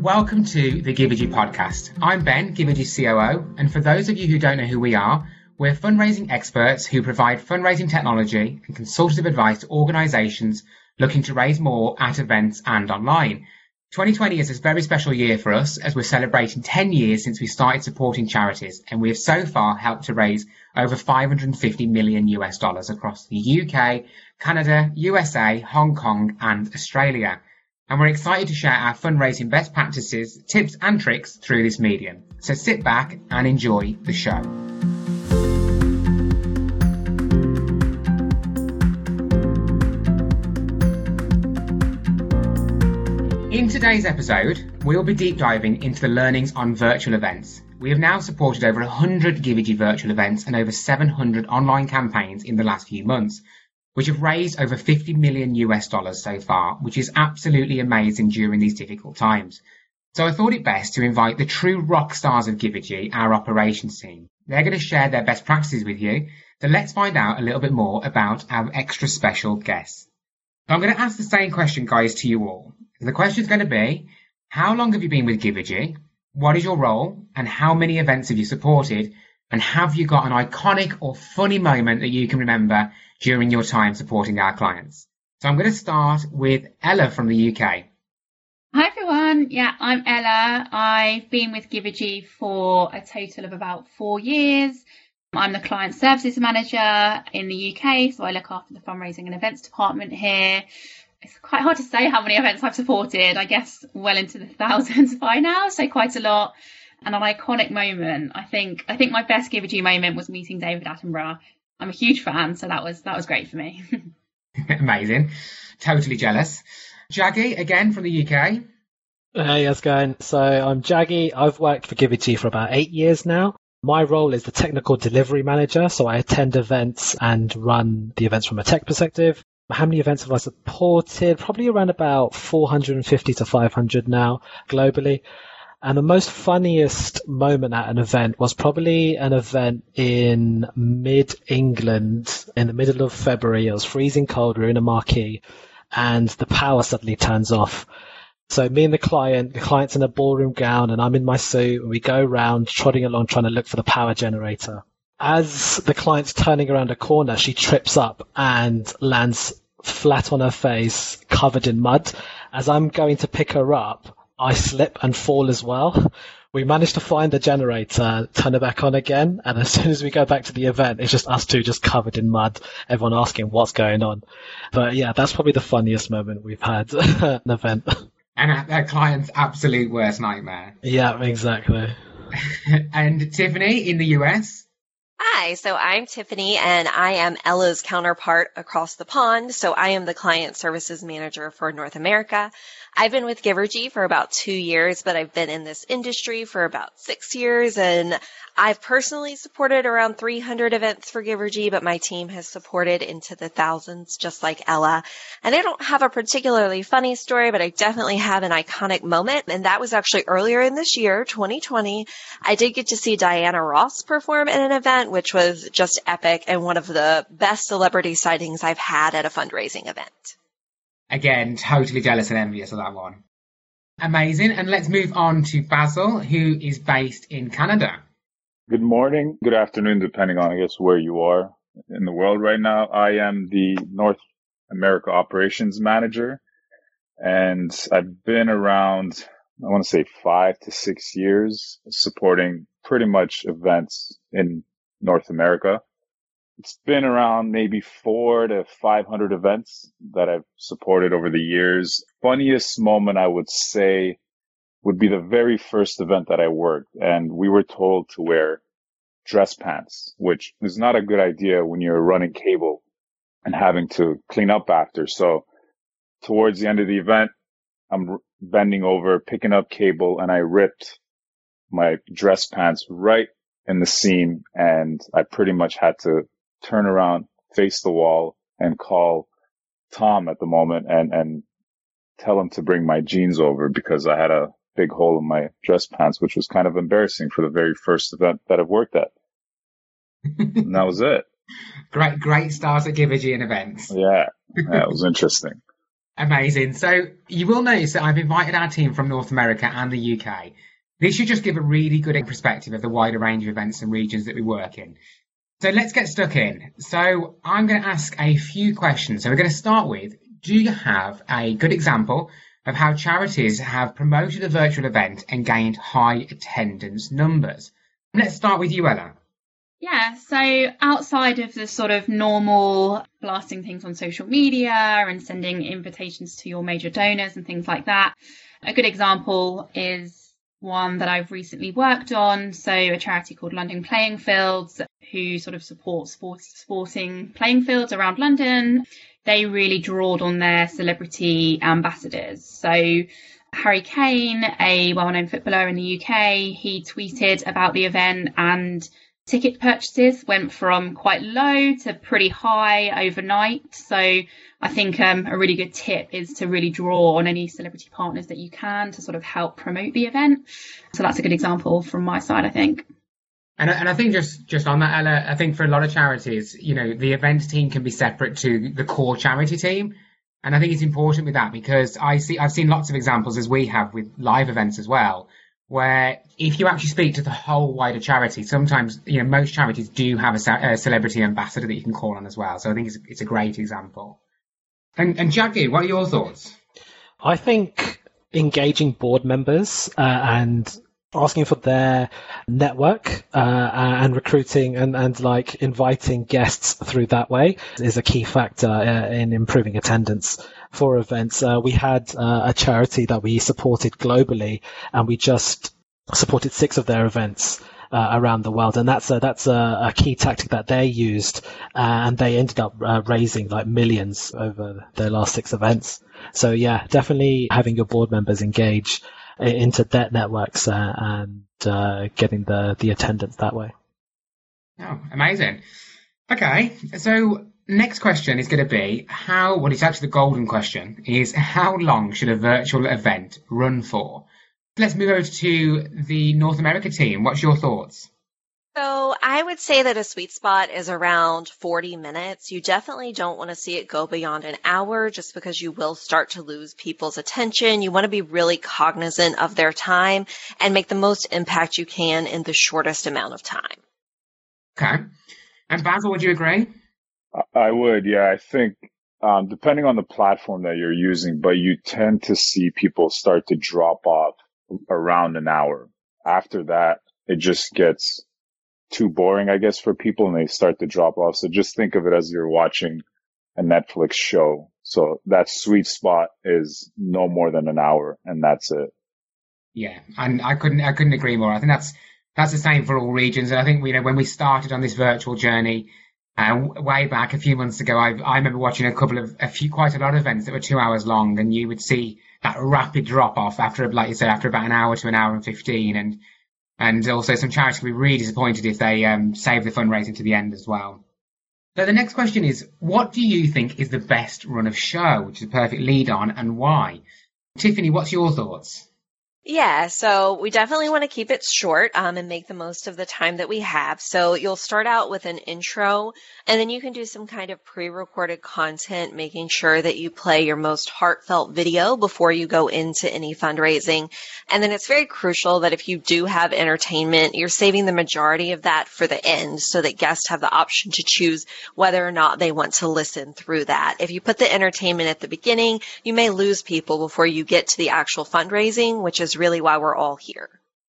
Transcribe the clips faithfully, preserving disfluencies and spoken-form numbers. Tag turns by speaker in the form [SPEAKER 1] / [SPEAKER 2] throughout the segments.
[SPEAKER 1] welcome to the Givergy podcast. I'm Ben, Givergy's C O O, and for those of you who don't know who we are, we're fundraising experts who provide fundraising technology and consultative advice to organisations looking to raise more at events and online. twenty twenty is a very special year for us as we're celebrating ten years since we started supporting charities, and we have so far helped to raise over five hundred fifty million U S dollars across the U K, Canada, U S A, Hong Kong and Australia. And we're excited to share our fundraising best practices, tips and tricks through this medium. So sit back and enjoy the show. In today's episode, we'll be deep diving into the learnings on virtual events. We have now supported over one hundred Givergy virtual events and over seven hundred online campaigns in the last few months, which have raised over fifty million U S dollars so far, which is absolutely amazing during these difficult times. So I thought it best to invite the true rock stars of Givergy, our operations team. They're going to share their best practices with you. So let's find out a little bit more about our extra special guests. So I'm going to ask the same question, guys, to you all. The question is going to be, how long have you been with Givergy? What is your role? And how many events have you supported? And have you got an iconic or funny moment that you can remember during your time supporting our clients? So I'm going to start with Ella from the U K.
[SPEAKER 2] Hi everyone, yeah, I'm Ella. I've been with Givergy for a total of about four years. I'm the client services manager in the U K, so I look after the fundraising and events department here. It's quite hard to say how many events I've supported, I guess well into the thousands by now, so quite a lot. And an iconic moment, I think I think my best Givergy moment was meeting David Attenborough. I'm a huge fan, so that was that was great for me.
[SPEAKER 1] Amazing. Totally jealous. Jaggy, again from the U K.
[SPEAKER 3] Hey, how's it going? So I'm Jaggy. I've worked for Givergy for about eight years now. My role is the technical delivery manager, so I attend events and run the events from a tech perspective. How many events have I supported? Probably around about four hundred fifty to five hundred now globally. And the most funniest moment at an event was probably an event in mid-England in the middle of February. It was freezing cold. We were in a marquee and the power suddenly turns off. So me and the client, the client's in a ballroom gown and I'm in my suit and we go around trotting along trying to look for the power generator. As the client's turning around a corner, she trips up and lands flat on her face, covered in mud. As I'm going to pick her up, I slip and fall as well. We managed to find the generator, turn it back on again, and as soon as we go back to the event, it's just us two just covered in mud, everyone asking what's going on. But yeah, that's probably the funniest moment we've had at an event.
[SPEAKER 1] And a client's absolute worst nightmare.
[SPEAKER 3] Yeah, exactly.
[SPEAKER 1] And Tiffany in the U S?
[SPEAKER 4] Hi, so I'm Tiffany and I am Ella's counterpart across the pond. So I am the client services manager for North America. I've been with Givergy for about two years, but I've been in this industry for about six years and I've personally supported around three hundred events for Givergy, but my team has supported into the thousands, just like Ella. And I don't have a particularly funny story, but I definitely have an iconic moment. And that was actually earlier in this year, twenty twenty. I did get to see Diana Ross perform at an event, which was just epic and one of the best celebrity sightings I've had at a fundraising event.
[SPEAKER 1] Again, totally jealous and envious of that one. Amazing. And let's move on to Basil, who is based in Canada.
[SPEAKER 5] Good morning, good afternoon, depending on, I guess, where you are in the world right now. I am the North America Operations Manager, and I've been around, I want to say, five to six years supporting pretty much events in North America. It's been around maybe four to five hundred events that I've supported over the years. Funniest moment, I would say, would be the very first event that I worked, and we were told to wear dress pants, which is not a good idea when you're running cable and having to clean up after. So towards the end of the event, I'm bending over, picking up cable, and I ripped my dress pants right in the seam, and I pretty much had to turn around, face the wall, and call Tom at the moment and, and tell him to bring my jeans over because I had a big hole in my dress pants, which was kind of embarrassing for the very first event that I've worked at. And that was it.
[SPEAKER 1] Great, great start at Givergy and events.
[SPEAKER 5] Yeah, yeah, it was interesting.
[SPEAKER 1] Amazing. So you will notice that I've invited our team from North America and the U K. This should just give a really good perspective of the wider range of events and regions that we work in. So let's get stuck in. So I'm going to ask a few questions. So we're going to start with, do you have a good example of how charities have promoted a virtual event and gained high attendance numbers? Let's start with you, Ella.
[SPEAKER 2] Yeah, so outside of the sort of normal blasting things on social media and sending invitations to your major donors and things like that, a good example is one that I've recently worked on. So a charity called London Playing Fields, who sort of supports sports, sporting playing fields around London. They really drawed on their celebrity ambassadors. So Harry Kane, a well-known footballer in the U K, he tweeted about the event, and ticket purchases went from quite low to pretty high overnight. So I think um, a really good tip is to really draw on any celebrity partners that you can to sort of help promote the event. So that's a good example from my side, I think.
[SPEAKER 1] And, and I think just, just on that, Ella, I think for a lot of charities, you know, the events team can be separate to the core charity team. And I think it's important with that because I see, I've seen lots of examples, as we have with live events as well, where if you actually speak to the whole wider charity, sometimes, you know, most charities do have a, a celebrity ambassador that you can call on as well. So I think it's, it's a great example. And, and Jackie, what are your thoughts?
[SPEAKER 3] I think engaging board members uh, and asking for their network uh, and recruiting and, and like inviting guests through that way is a key factor uh, in improving attendance for events. Uh, we had uh, a charity that we supported globally, and we just supported six of their events uh, around the world, and that's a, that's a, a key tactic that they used, uh, and they ended up uh, raising like millions over their last six events. So yeah, definitely having your board members engage into their networks uh, and uh, getting the, the attendance that way.
[SPEAKER 1] Oh, amazing. Okay, so next question is going to be how, well, it's actually the golden question, is how long should a virtual event run for? Let's move over to the North America team. What's your thoughts?
[SPEAKER 4] So I would say that a sweet spot is around forty minutes. You definitely don't want to see it go beyond an hour just because you will start to lose people's attention. You want to be really cognizant of their time and make the most impact you can in the shortest amount of time.
[SPEAKER 1] Okay. And Basil, would you agree?
[SPEAKER 5] I would, yeah. I think um, depending on the platform that you're using, but you tend to see people start to drop off around an hour. After that, it just gets too boring, I guess, for people, and they start to drop off. So just think of it as you're watching a Netflix show. So that sweet spot is no more than an hour, and that's it.
[SPEAKER 1] Yeah, and I couldn't, I couldn't agree more. I think that's that's the same for all regions. And I think, you know, when we started on this virtual journey, uh, way back a few months ago, I, I remember watching a couple of, a few, quite a lot of events that were two hours long, and you would see that rapid drop off after, like you said, after about an hour to an hour and fifteen, and And also some charities will be really disappointed if they um, save the fundraising to the end as well. So the next question is, what do you think is the best run of show, which is a perfect lead on, and why? Tiffany, what's your thoughts?
[SPEAKER 4] Yeah, so we definitely want to keep it short um, and make the most of the time that we have. So you'll start out with an intro, and then you can do some kind of pre-recorded content, making sure that you play your most heartfelt video before you go into any fundraising. And then it's very crucial that if you do have entertainment, you're saving the majority of that for the end so that guests have the option to choose whether or not they want to listen through that. If you put the entertainment at the beginning, you may lose people before you get to the actual fundraising, which is really why we're all here.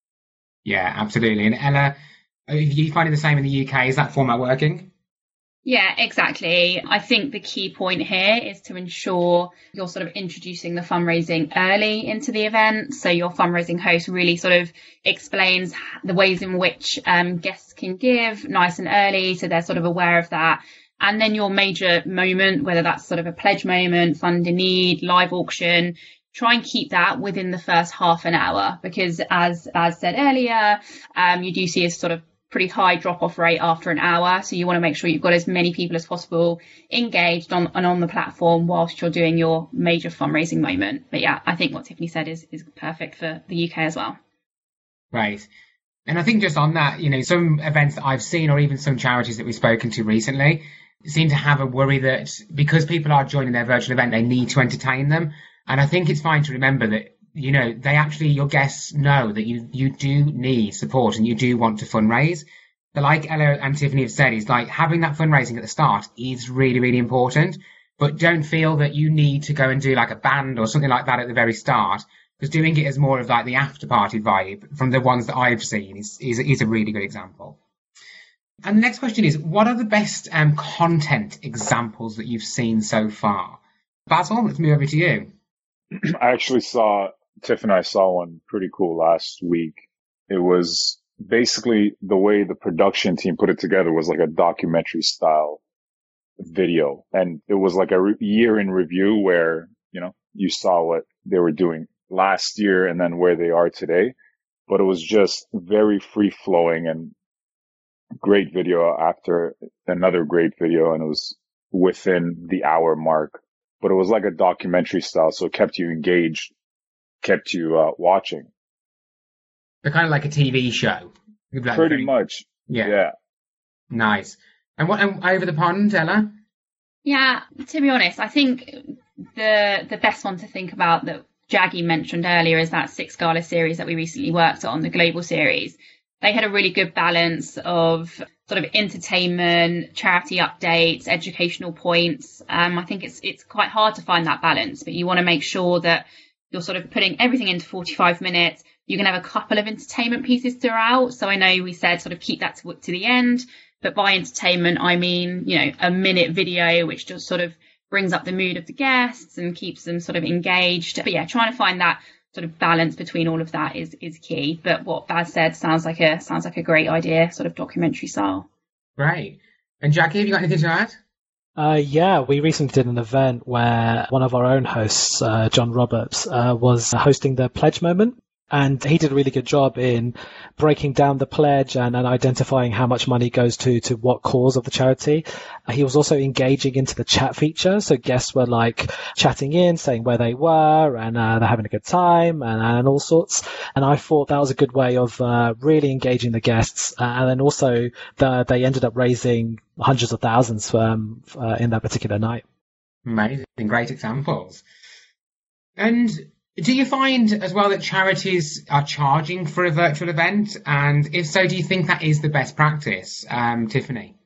[SPEAKER 1] Yeah, absolutely. And Ella, are you finding the same in the U K? Is that format working?
[SPEAKER 2] Yeah, exactly. I think the key point here is to ensure you're sort of introducing the fundraising early into the event. So your fundraising host really sort of explains the ways in which um, guests can give nice and early, so they're sort of aware of that. And then your major moment, whether that's sort of a pledge moment, fund in need, live auction, try and keep that within the first half an hour, because as as said earlier, um, you do see a sort of pretty high drop-off rate after an hour. So you want to make sure you've got as many people as possible engaged on and on the platform whilst you're doing your major fundraising moment. But yeah, I think what Tiffany said is is perfect for the U K as well.
[SPEAKER 1] Right. And I think just on that, you know, some events that I've seen or even some charities that we've spoken to recently seem to have a worry that because people are joining their virtual event, they need to entertain them. And I think it's fine to remember that, you know, they actually, your guests know that you, you do need support and you do want to fundraise. But like Ella and Tiffany have said, is like having that fundraising at the start is really, really important. But don't feel that you need to go and do like a band or something like that at the very start, because doing it as more of like the after party vibe from the ones that I've seen is, is, is a really good example. And the next question is, what are the best um, content examples that you've seen so far? Basil, let's move over to you.
[SPEAKER 5] I actually saw, Tiff and I saw one pretty cool last week. It was basically the way the production team put it together was like a documentary style video. And it was like a re- year in review where, you know, you saw what they were doing last year and then where they are today. But it was just very free flowing and great video after another great video. And it was within the hour mark, but it was like a documentary style. So it kept you engaged, kept you uh, watching.
[SPEAKER 1] They're kind of like a T V show. Like
[SPEAKER 5] Pretty
[SPEAKER 1] very,
[SPEAKER 5] much.
[SPEAKER 1] Yeah.
[SPEAKER 5] Yeah.
[SPEAKER 1] Nice. And what, and over the pond, Ella?
[SPEAKER 2] Yeah, to be honest, I think the the best one to think about that Jaggy mentioned earlier is that Six Gala series that we recently worked on, the global series. They had a really good balance of sort of entertainment, charity updates, educational points. Um, I think it's it's quite hard to find that balance, but you want to make sure that you're sort of putting everything into forty-five minutes. You can have a couple of entertainment pieces throughout. So I know we said sort of keep that to, to the end, but by entertainment, I mean, you know, a minute video, which just sort of brings up the mood of the guests and keeps them sort of engaged. But yeah, trying to find that sort of balance between all of that is is key. But what Baz said sounds like a sounds like a great idea, sort of documentary style.
[SPEAKER 1] Great. And Jackie, have you got anything to add?
[SPEAKER 3] Uh, yeah, we recently did an event where one of our own hosts, uh, John Roberts, uh, was hosting the pledge moment. And he did a really good job in breaking down the pledge and, and identifying how much money goes to, to what cause of the charity. Uh, he was also engaging into the chat feature. So guests were like chatting in, saying where they were and uh, they're having a good time and, and all sorts. And I thought that was a good way of uh, really engaging the guests. Uh, and then also the, they ended up raising hundreds of thousands um, uh, in that particular night.
[SPEAKER 1] Amazing. Great examples. And do you find as well that charities are charging for a virtual event? And if so, do you think that is the best practice, um, Tiffany?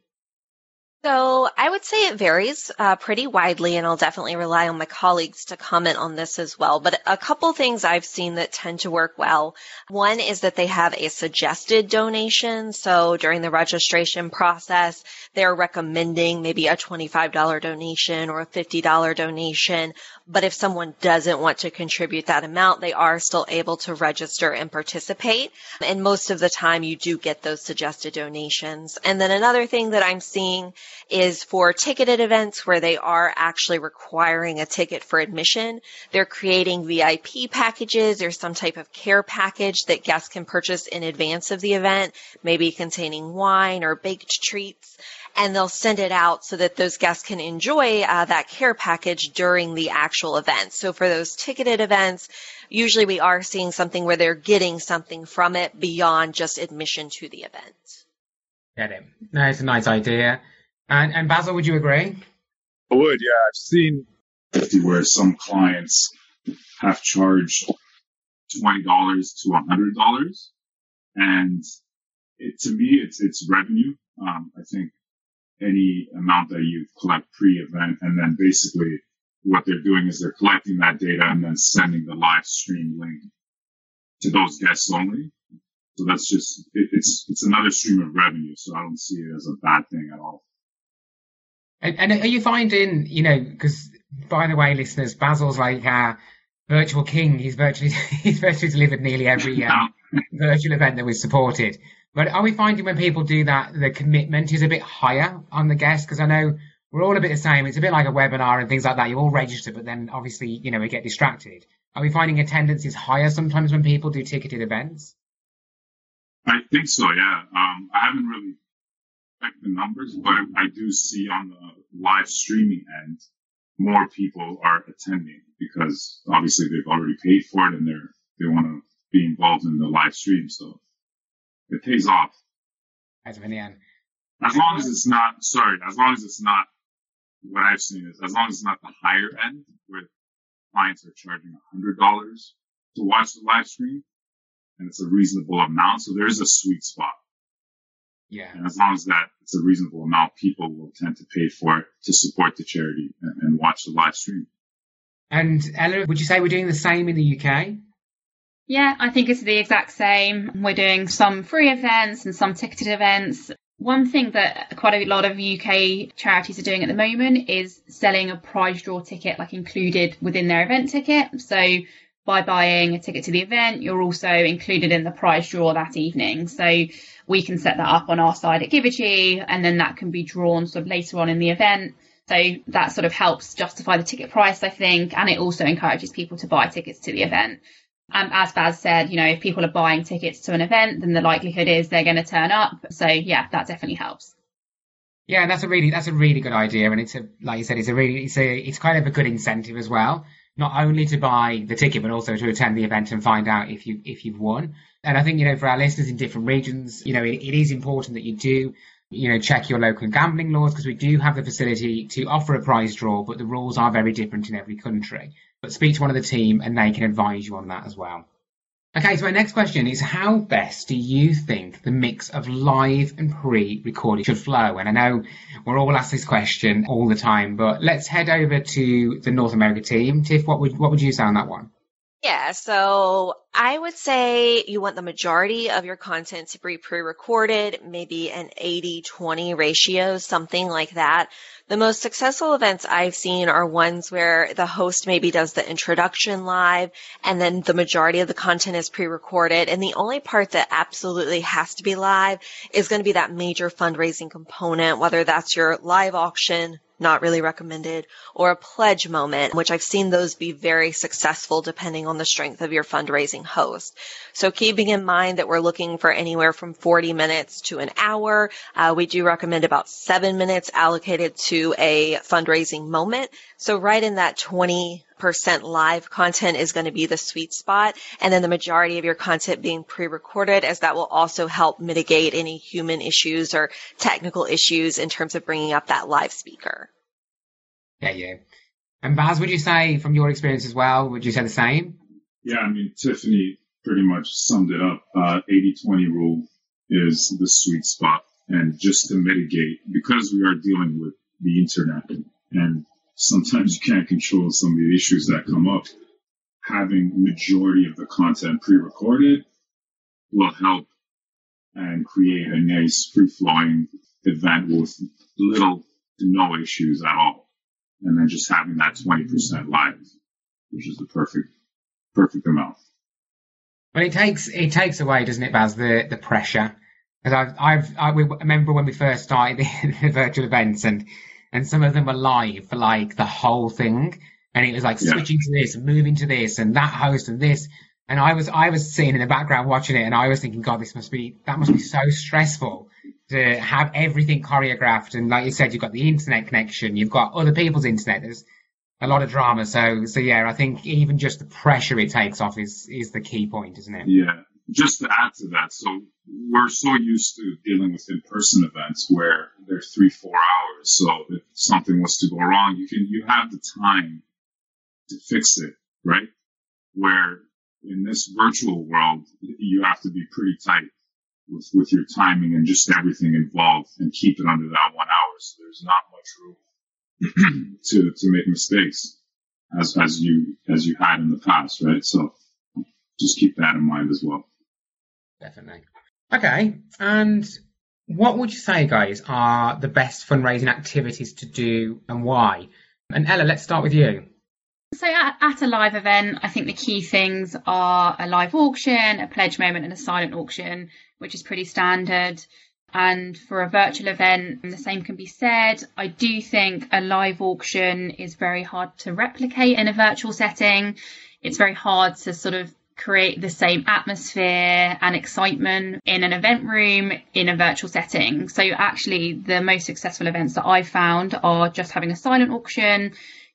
[SPEAKER 4] So I would say it varies uh, pretty widely, and I'll definitely rely on my colleagues to comment on this as well. But a couple things I've seen that tend to work well. One is that they have a suggested donation. So during the registration process, they're recommending maybe a twenty-five dollars donation or a fifty dollars donation. But if someone doesn't want to contribute that amount, they are still able to register and participate. And most of the time, you do get those suggested donations. And then another thing that I'm seeing is for ticketed events where they are actually requiring a ticket for admission. They're creating V I P packages or some type of care package that guests can purchase in advance of the event, maybe containing wine or baked treats. And they'll send it out so that those guests can enjoy uh, that care package during the actual event. So for those ticketed events, usually we are seeing something where they're getting something from it beyond just admission to the event.
[SPEAKER 1] Get it. No, it's a nice idea. And, and Basil, would you agree?
[SPEAKER 5] I would, yeah. I've seen where some clients have charged twenty dollars to one hundred dollars. And it, to me, it's it's revenue. Um, I think any amount that you collect pre-event, and then basically what they're doing is they're collecting that data and then sending the live stream link to those guests only. So that's just, it, it's it's another stream of revenue. So I don't see it as a bad thing at all.
[SPEAKER 1] And, and are you finding, you know, because by the way, listeners, Basil's like our virtual king. He's virtually he's virtually delivered nearly every um, virtual event that was supported. But are we finding when people do that, the commitment is a bit higher on the guests? Because I know we're all a bit the same. It's a bit like a webinar and things like that. You all register, but then obviously, you know, we get distracted. Are we finding attendance is higher sometimes when people do ticketed events?
[SPEAKER 5] I think so, yeah. Um, I haven't really checked the numbers, but I do see on the live streaming end, more people are attending because obviously they've already paid for it and they're, they want to be involved in the live stream. So
[SPEAKER 6] It pays off.
[SPEAKER 1] As in the end.
[SPEAKER 6] As long as it's not, sorry, as long as it's not, what I've seen is, as long as it's not the higher end, where clients are charging one hundred dollars to watch the live stream, and it's a reasonable amount. So there is a sweet spot.
[SPEAKER 1] Yeah.
[SPEAKER 6] And as long as that it's a reasonable amount, people will tend to pay for it to support the charity and, and watch the live stream.
[SPEAKER 1] And Ella, would you say we're doing the same in the U K?
[SPEAKER 2] Yeah, I think it's the exact same. We're doing some free events and some ticketed events. One thing that quite a lot of U K charities are doing at the moment is selling a prize draw ticket, like included within their event ticket. So by buying a ticket to the event, you're also included in the prize draw that evening. So we can set that up on our side at Givergy, and then that can be drawn sort of later on in the event. So that sort of helps justify the ticket price, I think, and it also encourages people to buy tickets to the event. Um, as Baz said, you know, if people are buying tickets to an event, then the likelihood is they're going to turn up. So yeah, that definitely helps.
[SPEAKER 1] Yeah, that's a really that's a really good idea, and it's a like you said, it's a really it's a it's kind of a good incentive as well, not only to buy the ticket but also to attend the event and find out if you if you've won. And I think, you know, for our listeners in different regions, you know, it, it is important that you do, you know, check your local gambling laws, because we do have the facility to offer a prize draw, but the rules are very different in every country. But speak to one of the team and they can advise you on that as well. Okay, so my next question is, how best do you think the mix of live and pre-recorded should flow? And I know we're all asked this question all the time, but let's head over to the North America team. Tiff, what would what would you say on that one?
[SPEAKER 4] Yeah, so I would say you want the majority of your content to be pre-recorded, maybe an eighty twenty ratio, something like that. The most successful events I've seen are ones where the host maybe does the introduction live, and then the majority of the content is pre-recorded. And the only part that absolutely has to be live is going to be that major fundraising component, whether that's your live auction, not really recommended, or a pledge moment, which I've seen those be very successful depending on the strength of your fundraising host. So keeping in mind that we're looking for anywhere from forty minutes to an hour, uh, we do recommend about seven minutes allocated to a fundraising moment. So right in that twenty percent live content is going to be the sweet spot, and then the majority of your content being pre-recorded, as that will also help mitigate any human issues or technical issues in terms of bringing up that live speaker.
[SPEAKER 1] Yeah, yeah. And Baz, would you say from your experience as well, would you say the same?
[SPEAKER 6] Yeah, I mean, Tiffany pretty much summed it up. Uh, eighty twenty rule is the sweet spot. And just to mitigate, because we are dealing with the internet and sometimes you can't control some of the issues that come up, having majority of the content pre-recorded will help and create a nice free-flowing event with little to no issues at all. And then just having that twenty percent live, which is the perfect, perfect amount.
[SPEAKER 1] Well, it takes it takes away, doesn't it, Baz, the the pressure? Because I've I've I remember when we first started the, the virtual events, and and some of them were live for like the whole thing, and it was like
[SPEAKER 6] Yeah.
[SPEAKER 1] switching to this and moving to this and that host and this, and I was I was sitting in the background watching it, and I was thinking, God, this must be that must be so stressful to have everything choreographed. And like you said, you've got the internet connection, you've got other people's internet. There's a lot of drama. So so yeah, I think even just the pressure it takes off is is the key point, isn't it?
[SPEAKER 6] Yeah. Just to add to that, so we're so used to dealing with in-person events where they're three, four hours. So if something was to go wrong, you can you have the time to fix it, right? Where in this virtual world, you have to be pretty tight with, with your timing and just everything involved and keep it under that one hour. So there's not much room to to make mistakes as as you as you had in the past, right? So just keep that in mind as well.
[SPEAKER 1] Definitely. Okay, and what would you say, guys, are the best fundraising activities to do and why? And Ella, let's start with you.
[SPEAKER 2] So at, at a live event, I think the key things are a live auction, a pledge moment, and a silent auction, which is pretty standard. And for a virtual event, the same can be said. I do think a live auction is very hard to replicate in a virtual setting. It's very hard to sort of create the same atmosphere and excitement in an event room in a virtual setting. So actually the most successful events that I've found are just having a silent auction.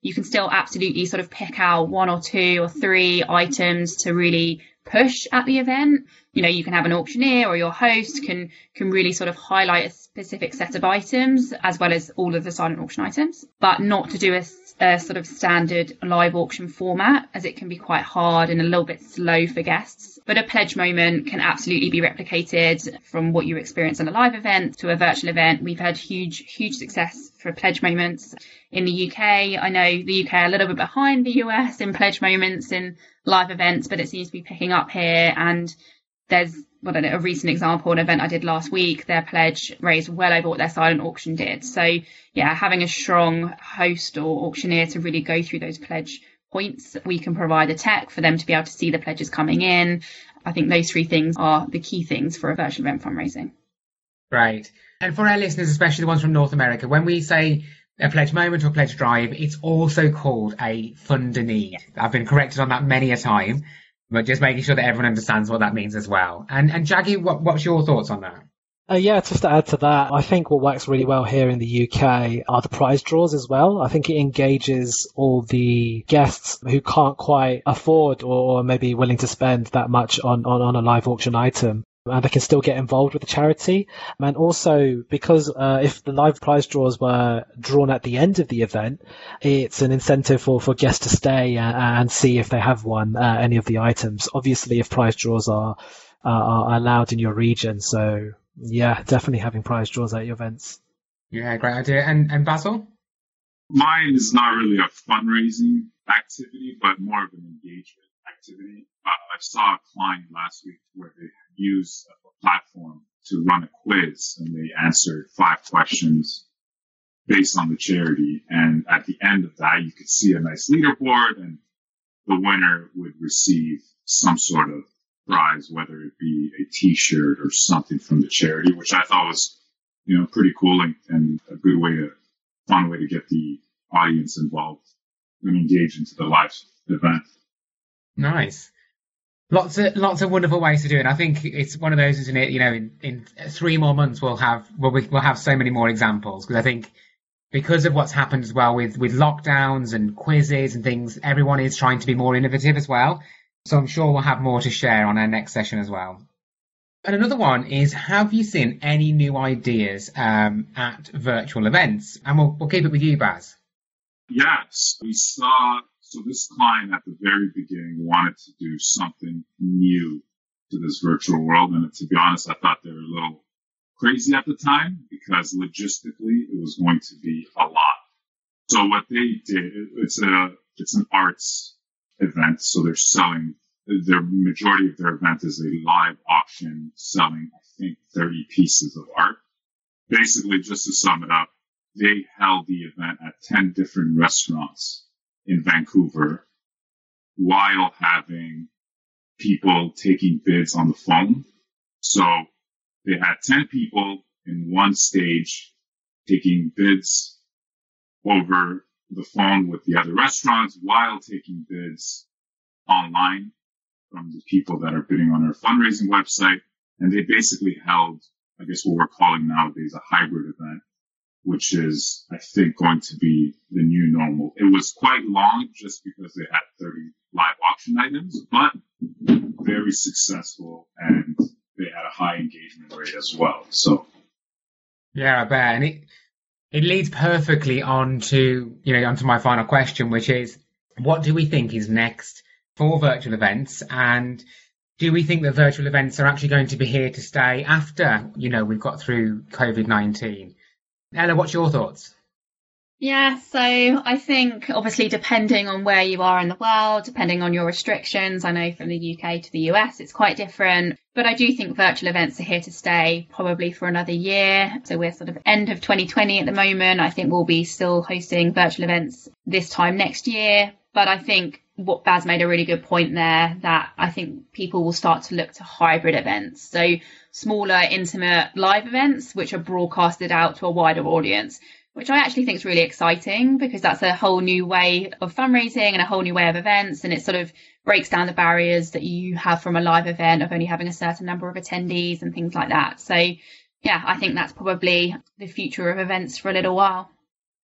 [SPEAKER 2] you can still absolutely sort of pick out one or two or three items to really push at the event. You know, you can have an auctioneer or your host can can really sort of highlight a specific set of items as well as all of the silent auction items, but not to do a, a sort of standard live auction format, as it can be quite hard and a little bit slow for guests. But a pledge moment can absolutely be replicated from what you experience in a live event to a virtual event. We've had huge, huge success for pledge moments in the U K. I know the U K are a little bit behind the U S in pledge moments in live events, but it seems to be picking up here. And there's well, a recent example, an event I did last week, their pledge raised well over what their silent auction did. So yeah, having a strong host or auctioneer to really go through those pledge points, we can provide the tech for them to be able to see the pledges coming in. I think those three things are the key things for a virtual event fundraising.
[SPEAKER 1] Right. And for our listeners, especially the ones from North America, when we say a pledge moment or pledge drive, it's also called a fund a need. I've been corrected on that many a time, but just making sure that everyone understands what that means as well. And and Jaggy, what, what's your thoughts on that?
[SPEAKER 3] Uh, yeah, just to add to that, I think what works really well here in the U K are the prize draws as well. I think it engages all the guests who can't quite afford or maybe willing to spend that much on, on, on a live auction item. And they can still get involved with the charity. And also, because uh, if the live prize draws were drawn at the end of the event, it's an incentive for, for guests to stay and, and see if they have won uh, any of the items. Obviously, if prize draws are, uh, are allowed in your region. So, yeah, definitely having prize draws at your events.
[SPEAKER 1] Yeah, great idea. And, and Basil?
[SPEAKER 6] Mine is not really a fundraising activity, but more of an engagement activity. Uh, I saw a client last week where they used a platform to run a quiz, and they answered five questions based on the charity. And at the end of that, you could see a nice leaderboard, and the winner would receive some sort of prize, whether it be a T-shirt or something from the charity, which I thought was, you know, pretty cool and, and a good way to, fun way to get the audience involved and engage into the live event.
[SPEAKER 1] Nice. Lots of lots of wonderful ways to do it. And I think it's one of those, isn't it? You know, in, in three more months we'll have well, we, we'll have so many more examples, because I think because of what's happened as well with with lockdowns and quizzes and things, everyone is trying to be more innovative as well. So I'm sure we'll have more to share on our next session as well. And another one is, have you seen any new ideas um, at virtual events? And we'll we'll keep it with you, Baz.
[SPEAKER 6] Yes, we saw. So this client at the very beginning wanted to do something new to this virtual world. And to be honest, I thought they were a little crazy at the time, because logistically it was going to be a lot. So what they did, it's a, it's an arts event. So they're selling, the majority of their event is a live auction selling, I think, thirty pieces of art. Basically, just to sum it up, they held the event at ten different restaurants in Vancouver, while having people taking bids on the phone. So they had ten people in one stage taking bids over the phone with the other restaurants, while taking bids online from the people that are bidding on our fundraising website. And they basically held, I guess, what we're calling nowadays a hybrid event, which is, I think, going to be the new normal. It was quite long just because they had thirty live auction items, but very successful, and they had a high engagement rate as well. So,
[SPEAKER 1] yeah, I bet. And it it leads perfectly on to, you know, onto my final question, which is, what do we think is next for virtual events? And do we think that virtual events are actually going to be here to stay after, you know, we've got through COVID nineteen? Ella, what's your thoughts?
[SPEAKER 2] Yeah, so I think obviously depending on where you are in the world, depending on your restrictions, I know from the U K to the U S, it's quite different. But I do think virtual events are here to stay probably for another year. So we're sort of end of twenty twenty at the moment. I think we'll be still hosting virtual events this time next year. But I think what Baz made a really good point there, that I think people will start to look to hybrid events. So smaller, intimate live events, which are broadcasted out to a wider audience, which I actually think is really exciting, because that's a whole new way of fundraising and a whole new way of events. And it sort of breaks down the barriers that you have from a live event of only having a certain number of attendees and things like that. So yeah, I think that's probably the future of events for a little while.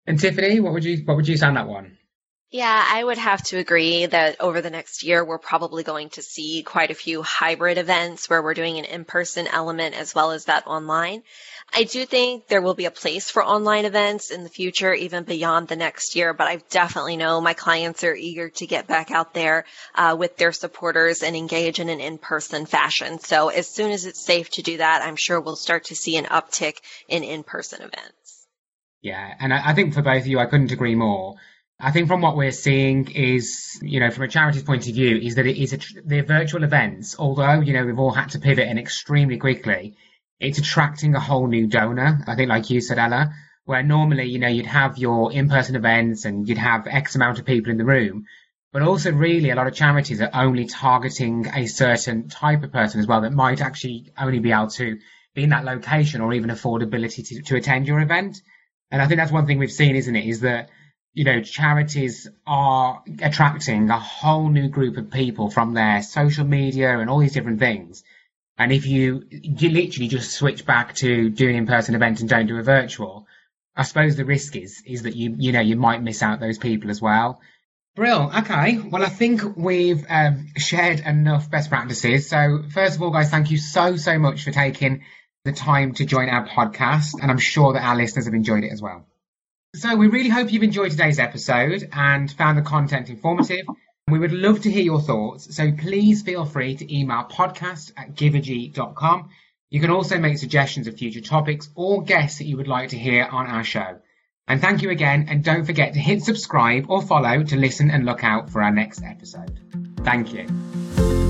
[SPEAKER 1] And Tiffany, what would you what would you say on that one?
[SPEAKER 4] Yeah, I would have to agree that over the next year, we're probably going to see quite a few hybrid events where we're doing an in-person element as well as that online. I do think there will be a place for online events in the future, even beyond the next year, but I definitely know my clients are eager to get back out there uh, with their supporters and engage in an in-person fashion. So as soon as it's safe to do that, I'm sure we'll start to see an uptick in in-person events.
[SPEAKER 1] Yeah, and I, I think for both of you, I couldn't agree more. I think from what we're seeing is, you know, from a charity's point of view, is that it is a, the virtual events, although, you know, we've all had to pivot in extremely quickly, it's attracting a whole new donor. I think, like you said, Ella, where normally, you know, you'd have your in-person events and you'd have X amount of people in the room, but also really a lot of charities are only targeting a certain type of person as well that might actually only be able to be in that location or even affordability to, to attend your event. And I think that's one thing we've seen, isn't it, is that, you know, charities are attracting a whole new group of people from their social media and all these different things. And if you, you literally just switch back to doing an in-person event and don't do a virtual, I suppose the risk is, is that you, you know, you might miss out those people as well. Brill. Okay. Well, I think we've um, shared enough best practices. So first of all, guys, thank you so, so much for taking the time to join our podcast. And I'm sure that our listeners have enjoyed it as well. So we really hope you've enjoyed today's episode and found the content informative. We would love to hear your thoughts, so please feel free to email podcast at givergy dot com. You can also make suggestions of future topics or guests that you would like to hear on our show. And thank you again, and don't forget to hit subscribe or follow to listen and look out for our next episode. Thank you.